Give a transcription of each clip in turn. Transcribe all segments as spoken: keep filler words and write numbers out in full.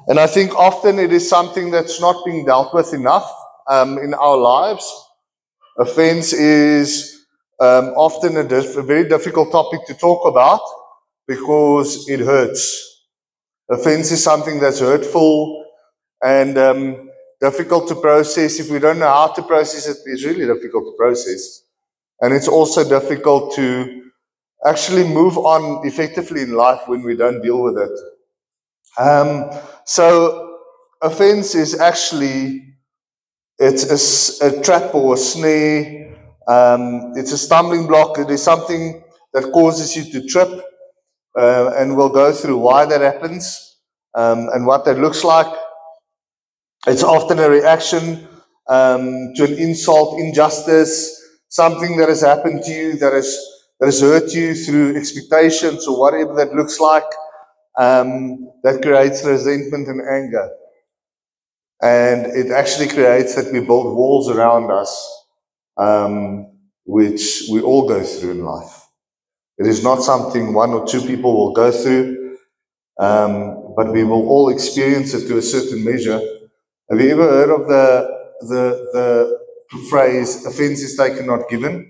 And I think often it is something that's not being dealt with enough um, in our lives. Offense is um, often a, dif- a very difficult topic to talk about because it hurts. Offense is something that's hurtful and um, difficult to process. If we don't know how to process it, it's really difficult to process. And it's also difficult to actually move on effectively in life when we don't deal with it. Um, so offense is actually, it's a, a trap or a snare. Um, it's a stumbling block. It is something that causes you to trip. Uh, and we'll go through why that happens um, and what that looks like. It's often a reaction um, to an insult, injustice, something that has happened to you that has that has hurt you through expectations or whatever that looks like. Um, that creates resentment and anger, and it actually creates that we build walls around us, um, which we all go through in life. It is not something one or two people will go through, um, but we will all experience it to a certain measure. Have you ever heard of the the the phrase "offense is taken, not given"?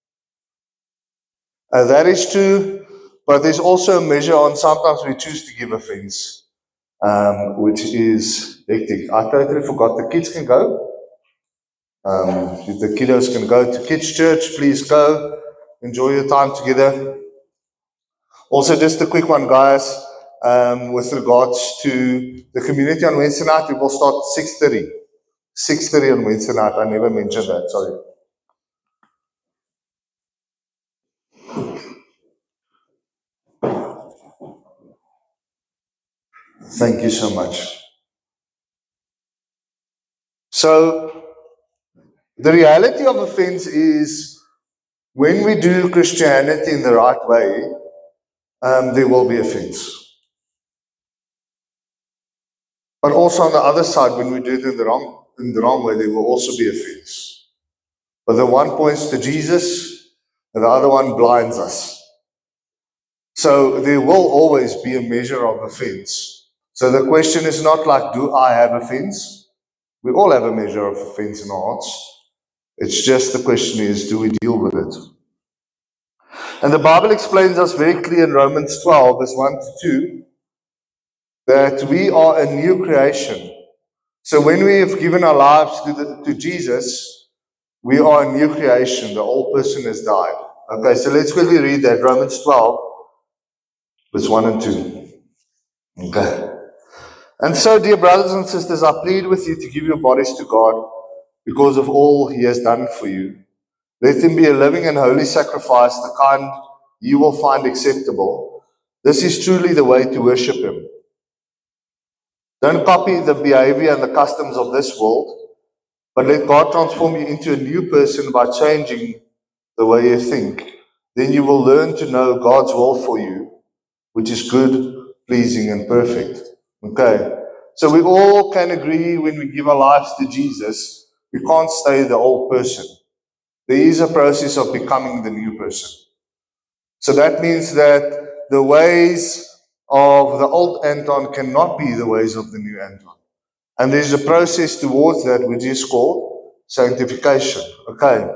Uh, that is true, but there's also a measure on sometimes we choose to give offense, um, which is hectic. I totally forgot. The kids can go. Um, the kiddos can go to kids' church. Please go. Enjoy your time together. Also, just a quick one, guys. Um, with regards to the community on Wednesday night, we will start six thirty. six thirty on Wednesday night. I never mentioned that, sorry. Thank you so much. So, the reality of offense is when we do Christianity in the right way, um, there will be offense. But also on the other side, when we do it in the wrong in the wrong way, there will also be offense. But the one points to Jesus, and the other one blinds us. So there will always be a measure of offense. So the question is not like, do I have offense? We all have a measure of offense in our hearts. It's just the question is, do we deal with it? And the Bible explains us very clear in Romans twelve, verse one to two, that we are a new creation. So when we have given our lives to, the, to Jesus, we are a new creation. The old person has died. Okay, so let's quickly read that. Romans twelve, verse one and two. Okay. And so, dear brothers and sisters, I plead with you to give your bodies to God because of all He has done for you. Let them be a living and holy sacrifice, the kind you will find acceptable. This is truly the way to worship Him. Don't copy the behavior and the customs of this world, but let God transform you into a new person by changing the way you think. Then you will learn to know God's will for you, which is good, pleasing, and perfect. Okay, so we all can agree when we give our lives to Jesus, we can't stay the old person. There is a process of becoming the new person. So that means that the ways of the old Anton cannot be the ways of the new Anton. And there's a process towards that which is called sanctification. Okay.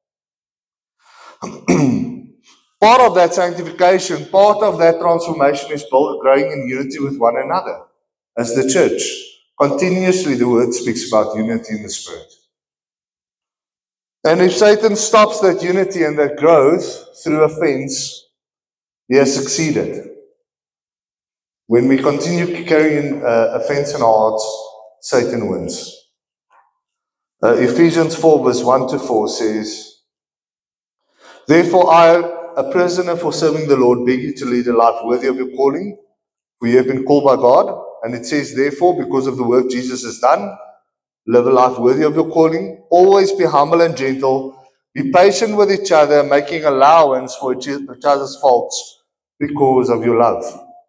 Part of that sanctification, part of that transformation is built, growing in unity with one another as the church. Continuously, the word speaks about unity in the Spirit. And if Satan stops that unity and that growth through offense, he has succeeded. When we continue carrying uh, offense in our hearts, Satan wins. Uh, Ephesians four, verse one to four says, Therefore I, a prisoner for serving the Lord, beg you to lead a life worthy of your calling, for you have been called by God. And it says, therefore, because of the work Jesus has done, live a life worthy of your calling. Always be humble and gentle. Be patient with each other, making allowance for each other's faults because of your love.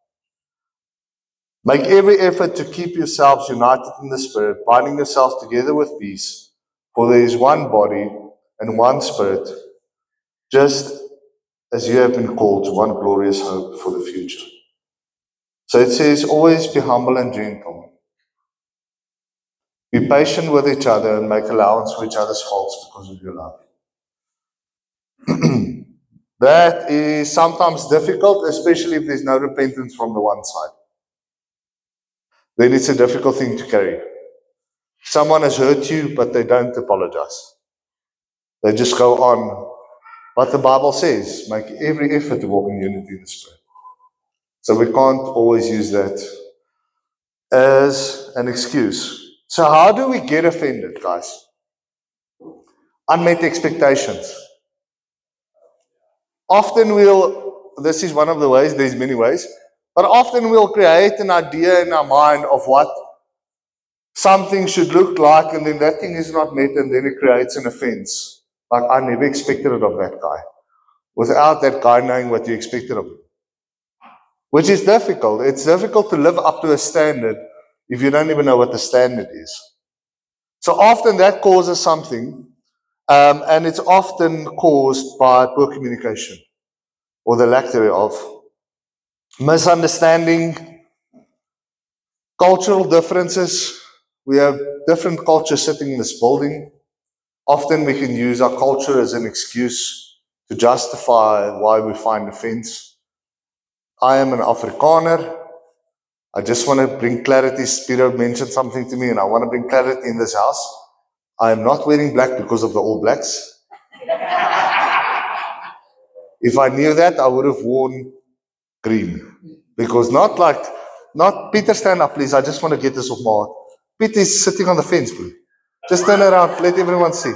Make every effort to keep yourselves united in the Spirit, binding yourselves together with peace. For there is one body and one Spirit, just as you have been called to one glorious hope for the future. So it says, always be humble and gentle. patient with each other and make allowance for each other's faults because of your love. That is sometimes difficult, especially if there's no repentance from the one side. Then it's a difficult thing to carry. Someone has hurt you, but they don't apologize. They just go on. But the Bible says, make every effort to walk in unity in the Spirit. So we can't always use that as an excuse. So how do we get offended, guys? Unmet expectations. Often we'll, this is one of the ways, there's many ways, but often we'll create an idea in our mind of what something should look like, and then that thing is not met, and then it creates an offense. Like, I never expected it of that guy, without that guy knowing what you expected of him. Which is difficult. It's difficult to live up to a standard if you don't even know what the standard is. So often that causes something, um, and it's often caused by poor communication, or the lack thereof. Misunderstanding, cultural differences. We have different cultures sitting in this building. Often we can use our culture as an excuse to justify why we find offense. I am an Afrikaner. I just want to bring clarity. Spiro mentioned something to me, and I want to bring clarity in this house. I am not wearing black because of the All Blacks. If I knew that, I would have worn green. Because not like, not Peter, stand up, please. I just want to get this off my heart. Peter is sitting on the fence, please. Just turn around, let everyone see.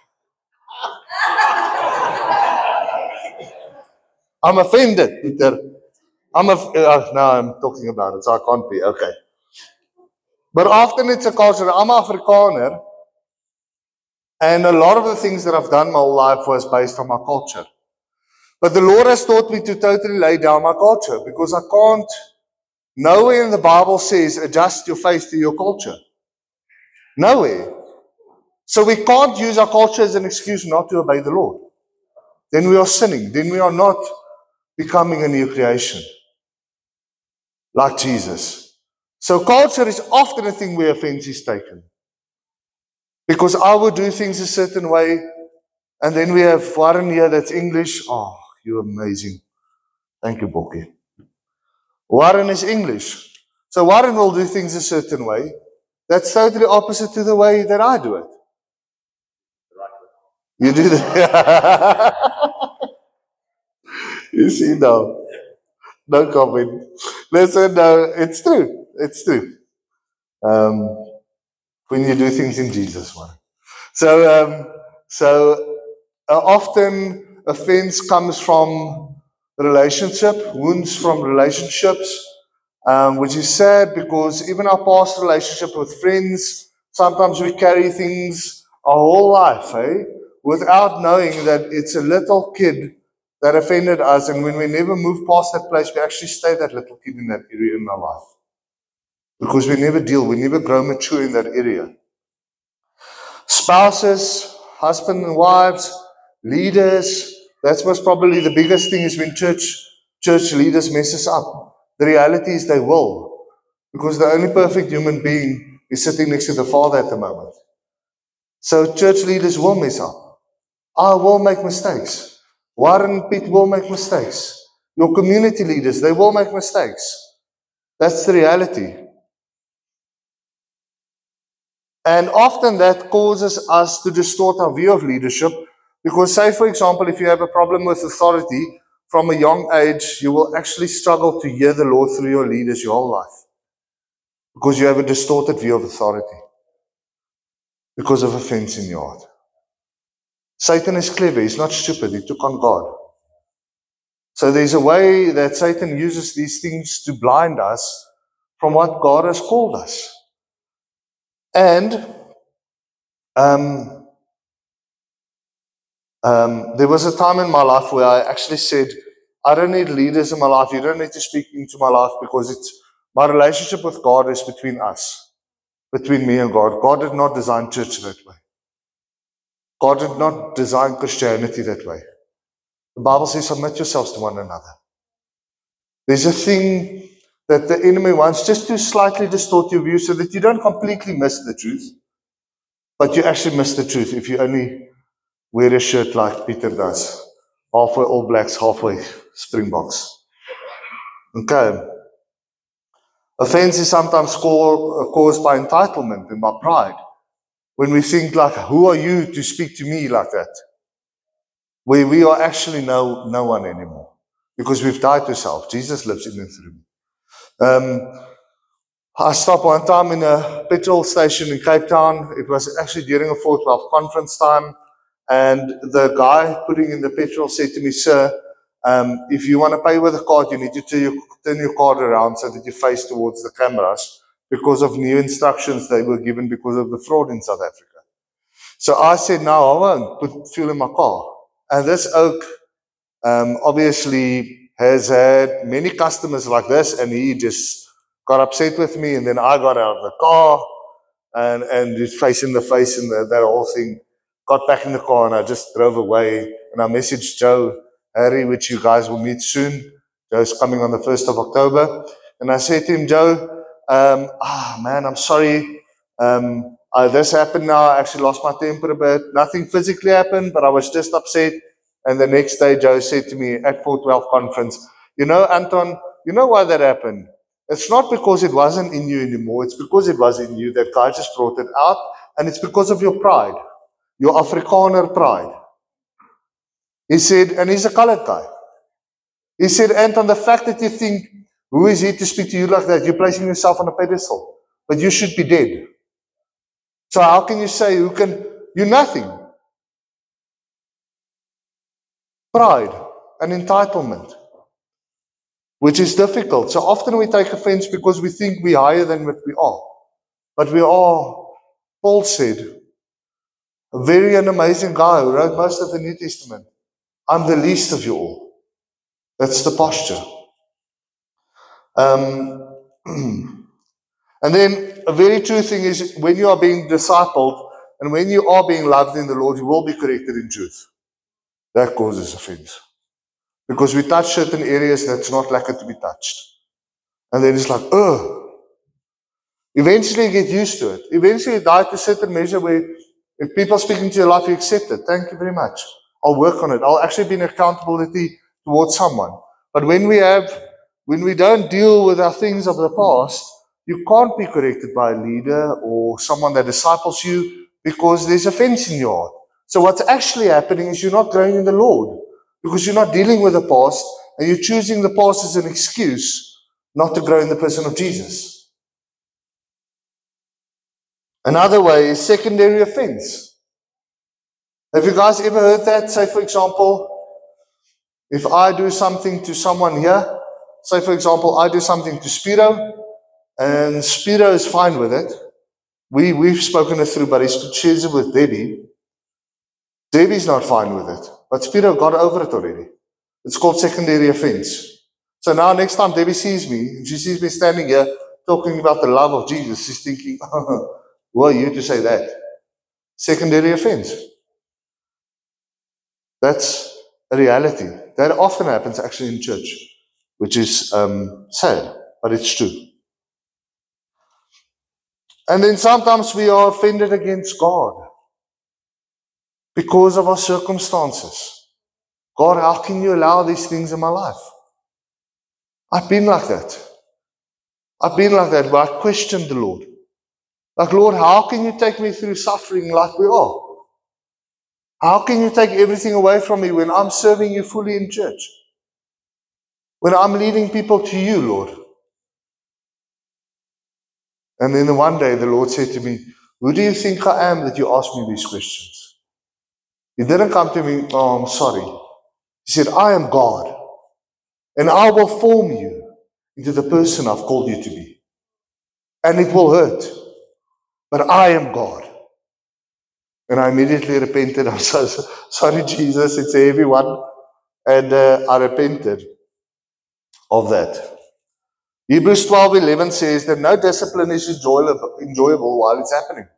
I'm offended, Peter. I'm a, uh, no, I'm talking about it, so I can't be, okay. But often it's a culture. I'm Afrikaner, and a lot of the things that I've done my whole life was based on my culture. But the Lord has taught me to totally lay down my culture, because I can't, nowhere in the Bible says adjust your faith to your culture. Nowhere. So we can't use our culture as an excuse not to obey the Lord. Then we are sinning. Then we are not becoming a new creation, like Jesus. So culture is often a thing where offense is taken. Because I would do things a certain way, and then we have Warren here that's English. Oh, you're amazing. Thank you, Boki. Warren is English. So Warren will do things a certain way. That's totally opposite to the way that I do it. You do that. You see now. No comment. Listen, no, it's true. It's true. Um, when you do things in Jesus' way. So, um, so uh, often offense comes from relationship, wounds from relationships, um, which is sad, because even our past relationship with friends, sometimes we carry things our whole life, eh, without knowing that it's a little kid that offended us, and when we never move past that place, we actually stay that little kid in that area in our life. Because we never deal, we never grow mature in that area. Spouses, husband and wives, leaders, that's what's probably the biggest thing, is when church church leaders mess us up. The reality is they will. Because the only perfect human being is sitting next to the Father at the moment. So church leaders will mess up. I will make mistakes. Warren and Pete will make mistakes. Your community leaders, they will make mistakes. That's the reality. And often that causes us to distort our view of leadership, because say, for example, if you have a problem with authority from a young age, you will actually struggle to hear the Lord through your leaders your whole life, because you have a distorted view of authority because of offense in your heart. Satan is clever. He's not stupid. He took on God. So there's a way that Satan uses these things to blind us from what God has called us. And um, um, there was a time in my life where I actually said, I don't need leaders in my life. You don't need to speak into my life, because it's my relationship with God is between us, between me and God. God did not design church that way. God did not design Christianity that way. The Bible says, submit yourselves to one another. There's a thing that the enemy wants just to slightly distort your view so that you don't completely miss the truth. But you actually miss the truth if you only wear a shirt like Peter does. Halfway All Blacks, halfway Springboks. Okay. Offense is sometimes called, caused by entitlement and by pride. When we think like, who are you to speak to me like that? Where we are actually no, no one anymore. Because we've died to self. Jesus lives in and through me. Um, I stopped one time in a petrol station in Cape Town. It was actually during a four twelve conference time. And the guy putting in the petrol said to me, sir, um, if you want to pay with a card, you need to turn your, turn your card around so that you face towards the cameras because of new instructions they were given because of the fraud in South Africa. So I said, no, I won't put fuel in my car. And this oak um, obviously has had many customers like this, and he just got upset with me, and then I got out of the car and, and just facing the face and the, that whole thing. Got back in the car and I just drove away, and I messaged Joe, Harry, which you guys will meet soon. Joe's coming on the first of October. And I said to him, Joe, um, ah, man, I'm sorry. Um, uh, this happened now. I actually lost my temper a bit. Nothing physically happened, but I was just upset. And the next day, Joe said to me at four twelve conference, you know, Anton, you know why that happened? It's not because it wasn't in you anymore. It's because it was in you that God just brought it out. And it's because of your pride. Your Afrikaner pride. He said, and he's a colored guy. He said, Anton, the fact that you think, who is he to speak to you like that? You're placing yourself on a pedestal. But you should be dead. So how can you say, who can, you're nothing. Pride and entitlement, which is difficult. So often we take offense because we think we're higher than what we are. But we are, Paul said, a very an amazing guy who wrote most of the New Testament. I'm the least of you all. That's the posture. Um, and then a very true thing is when you are being discipled and when you are being loved in the Lord, you will be corrected in truth. That causes offense. Because we touch certain areas that's not like it to be touched. And then it's like, oh. Eventually you get used to it. Eventually you die to a certain measure where if people are speaking to your life, you accept it. Thank you very much. I'll work on it. I'll actually be in accountability towards someone. But when we have, when we don't deal with our things of the past, you can't be corrected by a leader or someone that disciples you because there's offense in your heart. So what's actually happening is you're not growing in the Lord because you're not dealing with the past and you're choosing the past as an excuse not to grow in the person of Jesus. Another way is secondary offense. Have you guys ever heard that? Say, for example, if I do something to someone here, say, for example, I do something to Spiro, and Spiro is fine with it. We, we've spoken it through, but he shares it with Debbie. Debbie's not fine with it, but Spiro got over it already. It's called secondary offense. So now next time Debbie sees me, and she sees me standing here talking about the love of Jesus, she's thinking, who are you to say that? Secondary offense. That's a reality. That often happens actually in church, which is um, sad, but it's true. And then sometimes we are offended against God because of our circumstances. God, how can you allow these things in my life? I've been like that. I've been like that, but I questioned the Lord. Like, Lord, how can you take me through suffering like we are? How can you take everything away from me when I'm serving you fully in church? When I'm leading people to you, Lord? And then one day the Lord said to me, who do you think I am that you ask me these questions? He didn't come to me, oh, I'm sorry. He said, I am God, and I will form you into the person I've called you to be. And it will hurt, but I am God. And I immediately repented. I'm so sorry, Jesus, it's a heavy one. And uh, I repented of that. Hebrews twelve eleven says that no discipline is enjoyable, enjoyable while it's happening.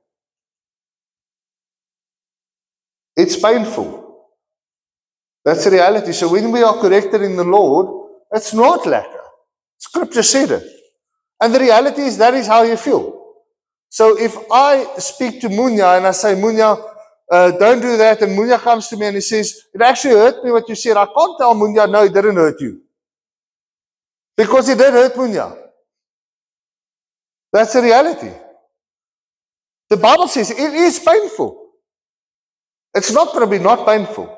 It's painful. That's the reality. So when we are corrected in the Lord, it's not lekker. Scripture said it. And the reality is that is how you feel. So if I speak to Munya and I say, Munya, uh, don't do that, and Munya comes to me and he says, it actually hurt me what you said, I can't tell Munya, no, it didn't hurt you. Because it did hurt Munya. That's the reality. The Bible says it is painful. It's not going to be not painful.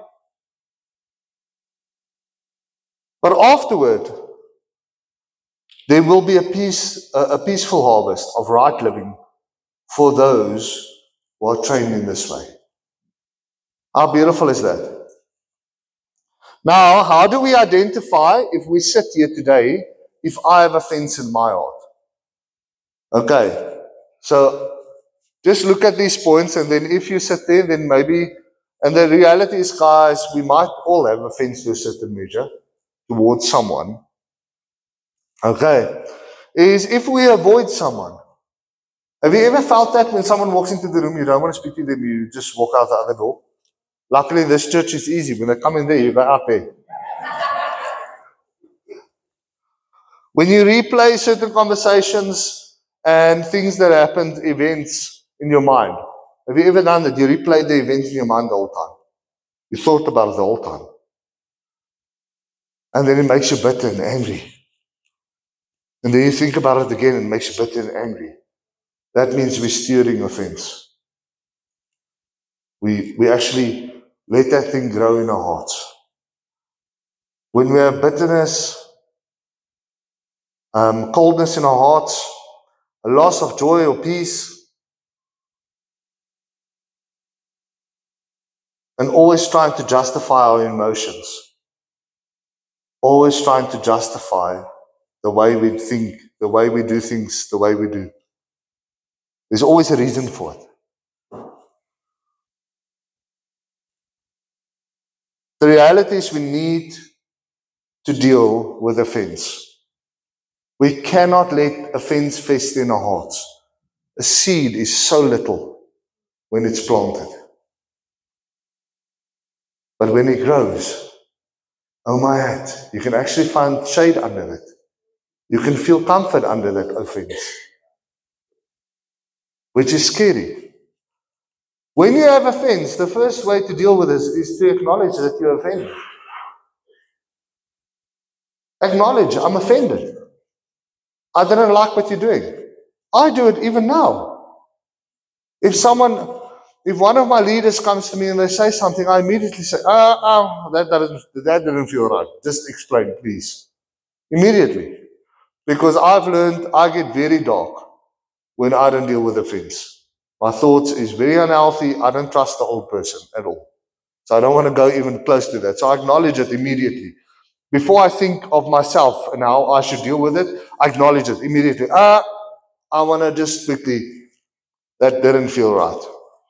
But afterward, there will be a peace, a, a peaceful harvest of right living for those who are trained in this way. How beautiful is that? Now, how do we identify if we sit here today, if I have offense in my heart? Okay, so just look at these points, and then if you sit there, then maybe, and the reality is, guys, we might all have offense to a certain measure towards someone. Okay, is if we avoid someone. Have you ever felt that when someone walks into the room, you don't want to speak to them, you just walk out the other door? Luckily, this church is easy. When they come in there, you go out there. When you replay certain conversations and things that happened, events in your mind, have you ever done that? You replayed the events in your mind the whole time. You thought about it the whole time. And then it makes you bitter and angry. And then you think about it again and it makes you bitter and angry. That means we're steering offense. We, we actually let that thing grow in our hearts. When we have bitterness, um, coldness in our hearts, a loss of joy or peace, and always trying to justify our emotions, always trying to justify the way we think, the way we do things, the way we do. There's always a reason for it. The reality is we need to deal with offense. We cannot let offense fester in our hearts. A seed is so little when it's planted. But when it grows, oh my hat, you can actually find shade under it. You can feel comfort under that offense, which is scary. When you have offense, the first way to deal with this is to acknowledge that you're offended. Acknowledge, I'm offended. I didn't like what you're doing. I do it even now. If someone, if one of my leaders comes to me and they say something, I immediately say, oh, oh that, doesn't, that didn't feel right. Just explain, please. Immediately. Because I've learned I get very dark when I don't deal with offense. My thoughts is very unhealthy. I don't trust the old person at all. So I don't want to go even close to that. So I acknowledge it immediately. Before I think of myself and how I should deal with it, I acknowledge it immediately. Ah, I want to just quickly, that didn't feel right.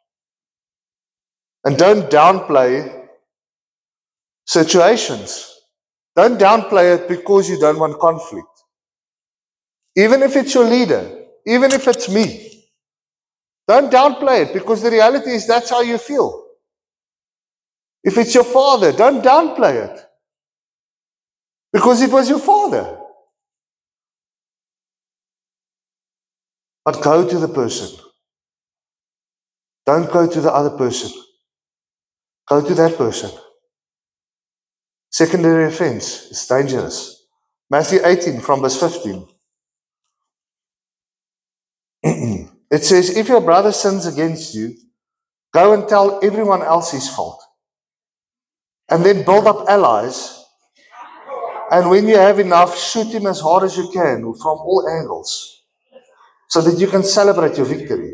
And don't downplay situations. Don't downplay it because you don't want conflict. Even if it's your leader, even if it's me, don't downplay it because the reality is that's how you feel. If it's your father, don't downplay it because it was your father. But go to the person. Don't go to the other person. Go to that person. Secondary offense is dangerous. Matthew eighteen from verse fifteen. It says, if your brother sins against you, go and tell everyone else his fault. And then build up allies. And when you have enough, shoot him as hard as you can from all angles. So that you can celebrate your victory.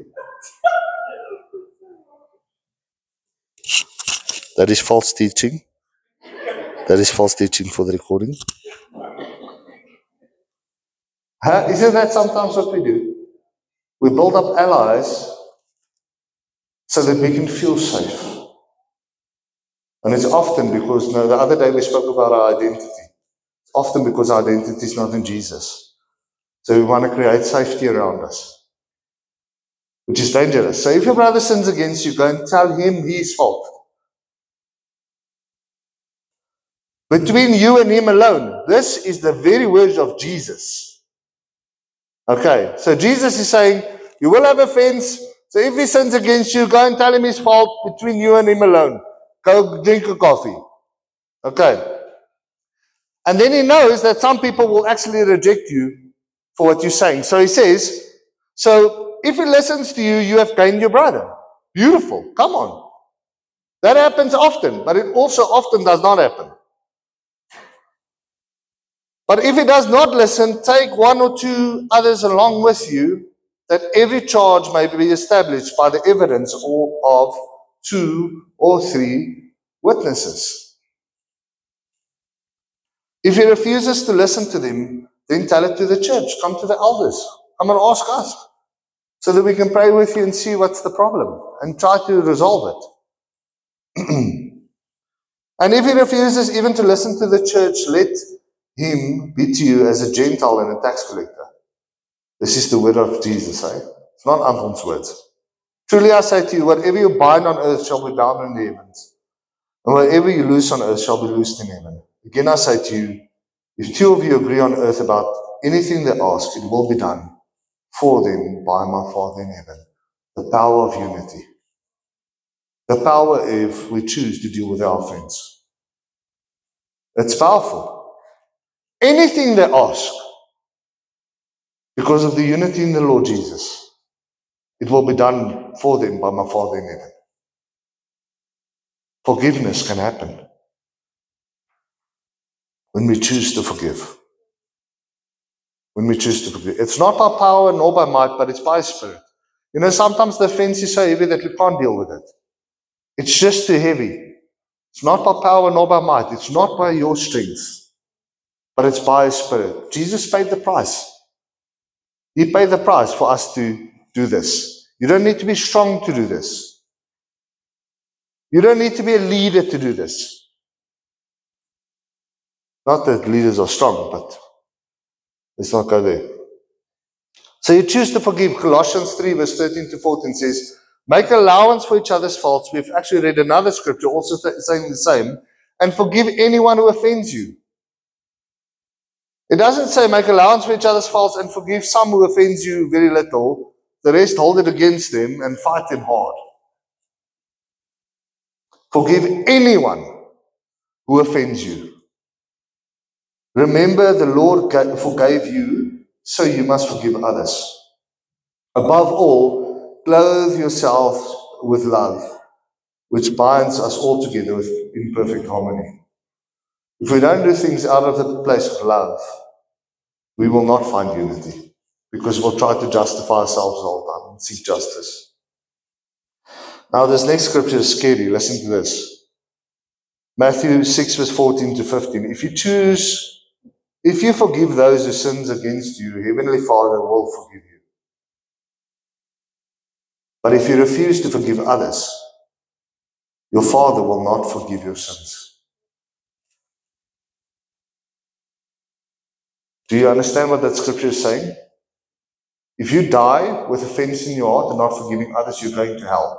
That is false teaching. That is false teaching for the recording. Huh? Isn't that sometimes what we do? We build up allies so that we can feel safe. And it's often because, no, the other day we spoke about our identity. It's often because our identity is not in Jesus. So we want to create safety around us, which is dangerous. So if your brother sins against you, go and tell him his fault. Between you and him alone. This is the very words of Jesus. Okay, so Jesus is saying, You will have offense. So if he sins against you, go and tell him his fault between you and him alone. Go drink a coffee. Okay. And then he knows that some people will actually reject you for what you're saying. So he says, so if he listens to you, you have gained your brother. Beautiful. Come on. That happens often, but it also often does not happen. But if he does not listen, take one or two others along with you, that every charge may be established by the evidence of two or three witnesses. If he refuses to listen to them, then tell it to the church. Come to the elders. Come and ask us, so that we can pray with you and see what's the problem and try to resolve it. And if he refuses even to listen to the church, let him be to you as a Gentile and a tax collector. This is the word of Jesus, eh? It's not Anton's words. Truly I say to you, whatever you bind on earth shall be bound in the heavens, and whatever you loose on earth shall be loosed in heaven. Again I say to you, if two of you agree on earth about anything they ask, it will be done for them by my Father in heaven. The power of unity. The power if we choose to deal with our offense. It's powerful. Anything they ask, because of the unity in the Lord Jesus, it will be done for them by my Father in heaven. Forgiveness can happen when we choose to forgive. When we choose to forgive. It's not by power nor by might, but it's by Spirit. You know, sometimes the offense is so heavy that we can't deal with it. It's just too heavy. It's not by power nor by might. It's not by your strength, but it's by His Spirit. Jesus paid the price. He paid the price for us to do this. You don't need to be strong to do this. You don't need to be a leader to do this. Not that leaders are strong, but let's not go there. So you choose to forgive. Colossians three verse thirteen to fourteen says, make allowance for each other's faults. We've actually read another scripture also saying the same. And forgive anyone who offends you. It doesn't say make allowance for each other's faults and forgive some who offends you very little. The rest hold it against them and fight them hard. Forgive anyone who offends you. Remember, the Lord forgave you, so you must forgive others. Above all, clothe yourself with love, which binds us all together in perfect harmony. If we don't do things out of the place of love, we will not find unity, because we'll try to justify ourselves all the time and seek justice. Now, this next scripture is scary. Listen to this. Matthew six, verse fourteen to fifteen. If you choose If you forgive those who sins against you, Heavenly Father will forgive you. But if you refuse to forgive others, your Father will not forgive your sins. Do you understand what that scripture is saying? If you die with offense in your heart and not forgiving others, you're going to hell.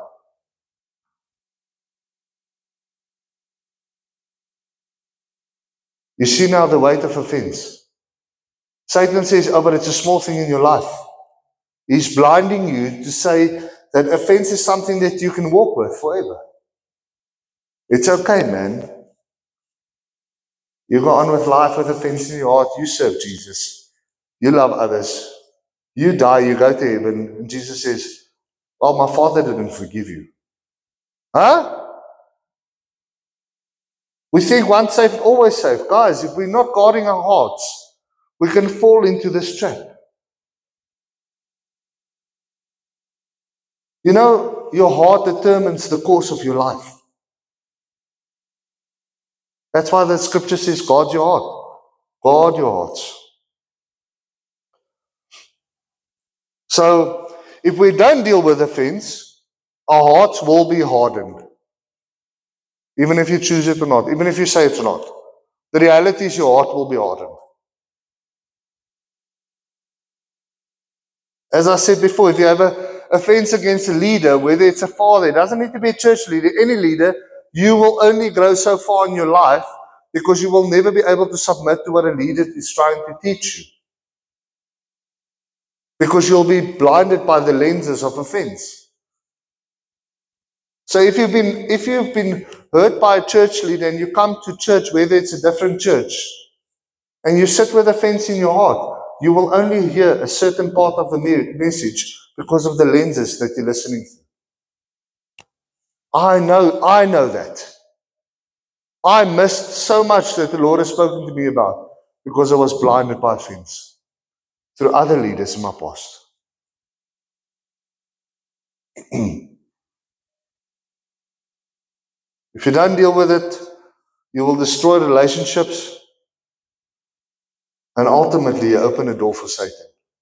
You see now the weight of offense. Satan says, oh, but it's a small thing in your life. He's blinding you to say that offense is something that you can walk with forever. It's okay, man. You go on with life with offense in your heart. You serve Jesus. You love others. You die, you go to heaven. And Jesus says, well, my Father didn't forgive you. Huh? We think once saved, always saved. Guys, if we're not guarding our hearts, we can fall into this trap. You know, your heart determines the course of your life. That's why the scripture says, guard your heart. Guard your hearts. So, if we don't deal with offense, our hearts will be hardened. Even if you choose it or not. Even if you say it's not. The reality is your heart will be hardened. As I said before, if you have an offense against a leader, whether it's a father, it doesn't need to be a church leader, any leader, you will only grow so far in your life because you will never be able to submit to what a leader is trying to teach you. because you'll be blinded by the lenses of offense. So if you've been if you've been hurt by a church leader and you come to church, whether it's a different church, and you sit with offense in your heart, you will only hear a certain part of the me- message because of the lenses that you're listening to. I know, I know that. I missed so much that the Lord has spoken to me about because I was blinded by offense through other leaders in my past. If you don't deal with it, you will destroy relationships, and ultimately you open a door for Satan.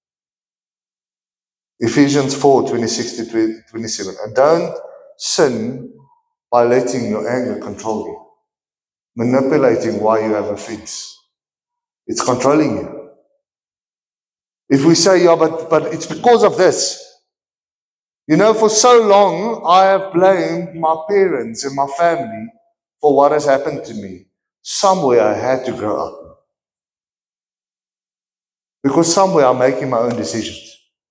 Ephesians four, twenty-six to twenty-seven. And don't sin by letting your anger control you, manipulating why you have offense. It's controlling you. If we say, yeah, but, but it's because of this. You know, for so long, I have blamed my parents and my family for what has happened to me. Somewhere I had to grow up. Because somewhere I'm making my own decisions.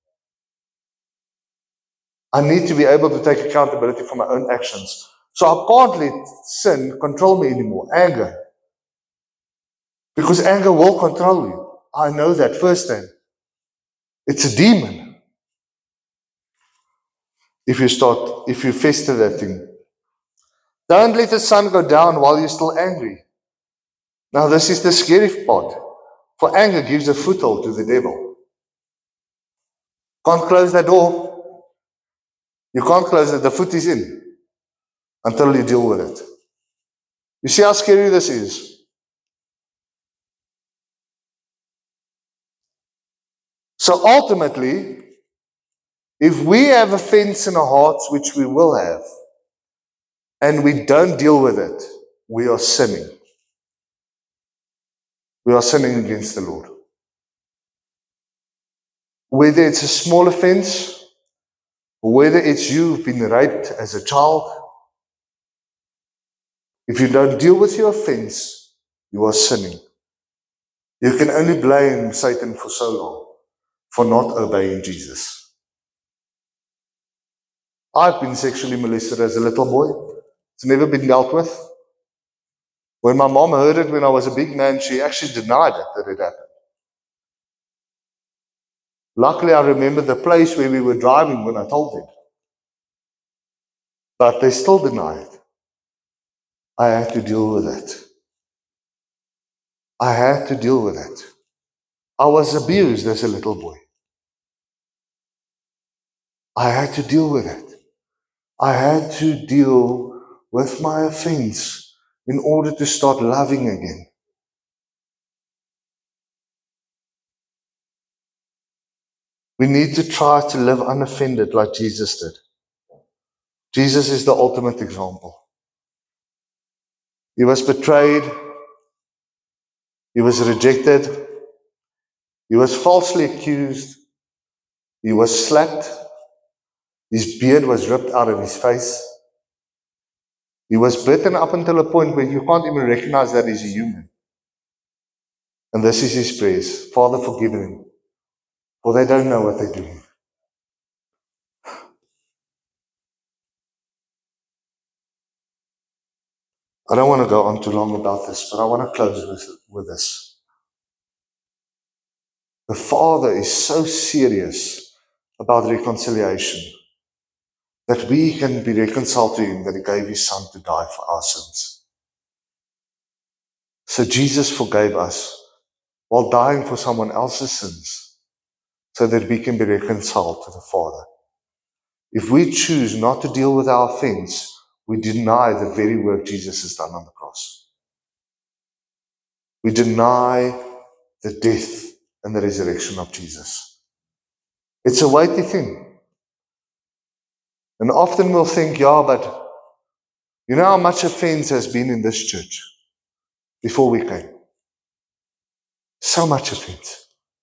I need to be able to take accountability for my own actions. So I can't let sin control me anymore. Anger. Because anger will control you. I know that firsthand. It's a demon. If you start, if you fester that thing. Don't let the sun go down while you're still angry. Now this is the scary part. For anger gives a foothold to the devil. Can't close that door. You can't close it. The foot is in until you deal with it. You see how scary this is? So ultimately, if we have offense in our hearts, which we will have, and we don't deal with it, we are sinning. We are sinning against the Lord. Whether it's a small offense, whether it's you've been raped as a child, if you don't deal with your offense, you are sinning. You can only blame Satan for so long for not obeying Jesus. I've been sexually molested as a little boy. It's never been dealt with. When my mom heard it when I was a big man, she actually denied it, that it happened. Luckily, I remember the place where we were driving when I told them. But they still deny it. I had to deal with it. I had to deal with it. I was abused as a little boy. I had to deal with it. I had to deal with my offense in order to start loving again. We need to try to live unoffended like Jesus did. Jesus is the ultimate example. He was betrayed. He was rejected. He was falsely accused. He was slapped. His beard was ripped out of his face. He was beaten up until a point where you can't even recognize that he's a human. And this is his prayers. Father, forgive them, for they don't know what they're doing. I don't want to go on too long about this, but I want to close with, with this. The Father is so serious about reconciliation that we can be reconciled to him, that he gave his Son to die for our sins. So Jesus forgave us while dying for someone else's sins so that we can be reconciled to the Father. If we choose not to deal with our offense, we deny the very work Jesus has done on the cross. We deny the death and the resurrection of Jesus. It's a weighty thing. And often we'll think, yeah, but you know how much offense has been in this church before we came? So much offense.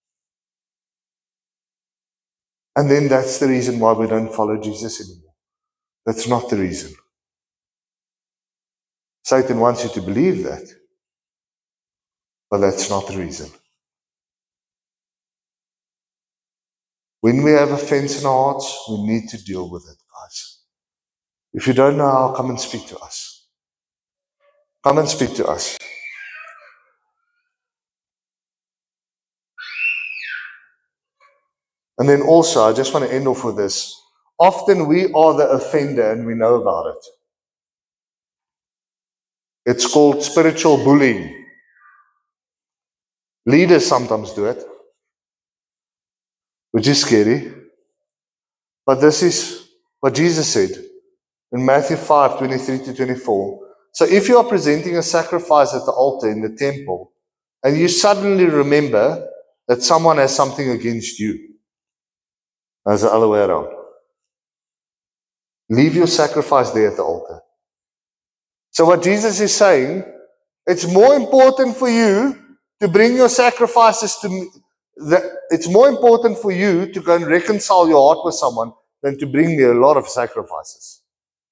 And then that's the reason why we don't follow Jesus anymore. That's not the reason. Satan wants you to believe that, but that's not the reason. When we have offense in our hearts, we need to deal with it, guys. If you don't know how, come and speak to us. Come and speak to us. And then also, I just want to end off with this. Often we are the offender and we know about it. It's called spiritual bullying. Leaders sometimes do it, which is scary. But this is what Jesus said in Matthew five, twenty-three to twenty-four. So if you are presenting a sacrifice at the altar in the temple, and you suddenly remember that someone has something against you, as the other way around, leave your sacrifice there at the altar. So what Jesus is saying, it's more important for you to bring your sacrifices to me. It's more important for you to go and reconcile your heart with someone than to bring me a lot of sacrifices.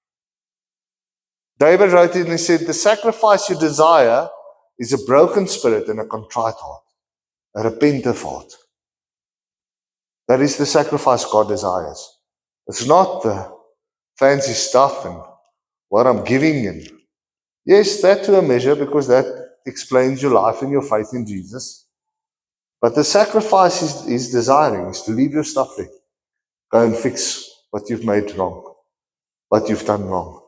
David wrote it and he said, the sacrifice you desire is a broken spirit and a contrite heart, a repentant heart. That is the sacrifice God desires. It's not the fancy stuff and what I'm giving in. Yes, that to a measure, because that explains your life and your faith in Jesus. But the sacrifice is, is desiring is to leave your stuff there. Go and fix what you've made wrong, what you've done wrong.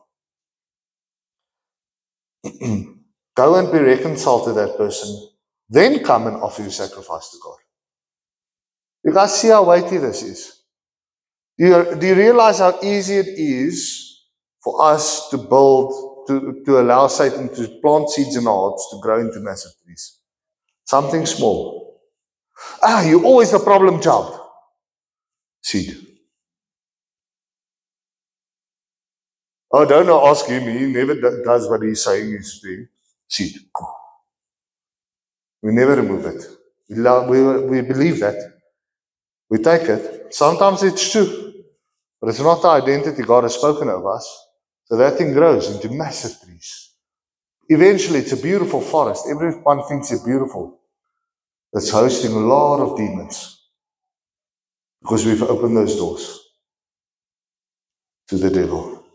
Go and be reconciled to that person. Then come and offer your sacrifice to God. You guys see how weighty this is? Do you, do you realize how easy it is for us to build, to, to allow Satan to plant seeds in our hearts to grow into massive trees? Something small. Ah, you're always the problem child. Seed. Oh, don't ask him. He never does what he's saying he's doing. Seed. We never remove it. We, love, we, we believe that. We take it. Sometimes it's true. But it's not the identity God has spoken of us. So that thing grows into massive trees. Eventually, it's a beautiful forest. Everyone thinks it's beautiful. It's hosting a lot of demons. Because we've opened those doors to the devil.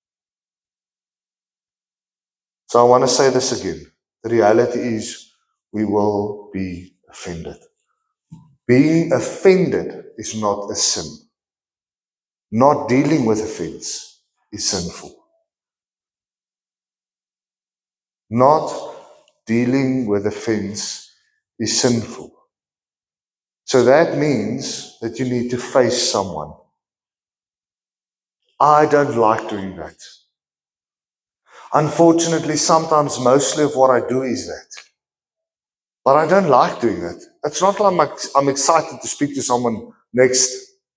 So I want to say this again. The reality is we will be offended. Being offended is not a sin. Not dealing with offense is sinful. Not dealing with offense is sinful. So that means that you need to face someone. I don't like doing that. Unfortunately, sometimes mostly of what I do is that. But I don't like doing that. It's not like I'm, I'm excited to speak to someone next.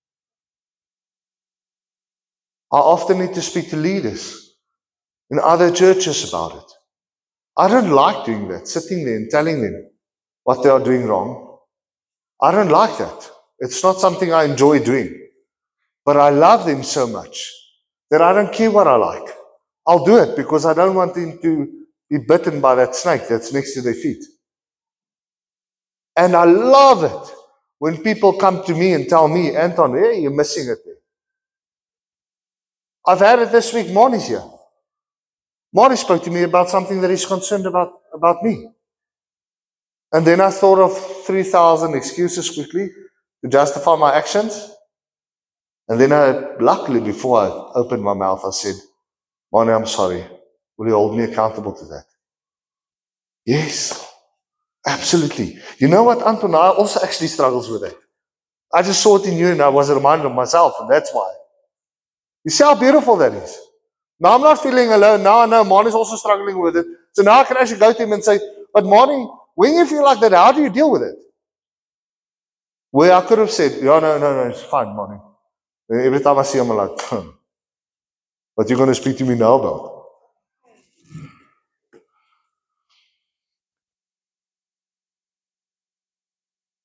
I often need to speak to leaders in other churches about it. I don't like doing that, sitting there and telling them what they are doing wrong. I don't like that. It's not something I enjoy doing. But I love them so much that I don't care what I like. I'll do it because I don't want them to be bitten by that snake that's next to their feet. And I love it when people come to me and tell me, Anton, hey, you're missing it there. I've had it this week. Marnie's here. Marnie spoke to me about something that he's concerned about, about me. And then I thought of three thousand excuses quickly to justify my actions. And then I, luckily, before I opened my mouth, I said, Marnie, I'm sorry. Will you hold me accountable to that? Yes, absolutely. You know what, Anton, I also actually struggles with that. I just saw it in you and I was reminded of myself, and that's why. You see how beautiful that is? Now I'm not feeling alone. Now I know Marnie's also struggling with it. So now I can actually go to him and say, but Marnie, when you feel like that, how do you deal with it? Where I could have said, yeah, no, no, no, it's fine, Marnie. Every time I see him, I'm like, hmm, what are you going to speak to me now about?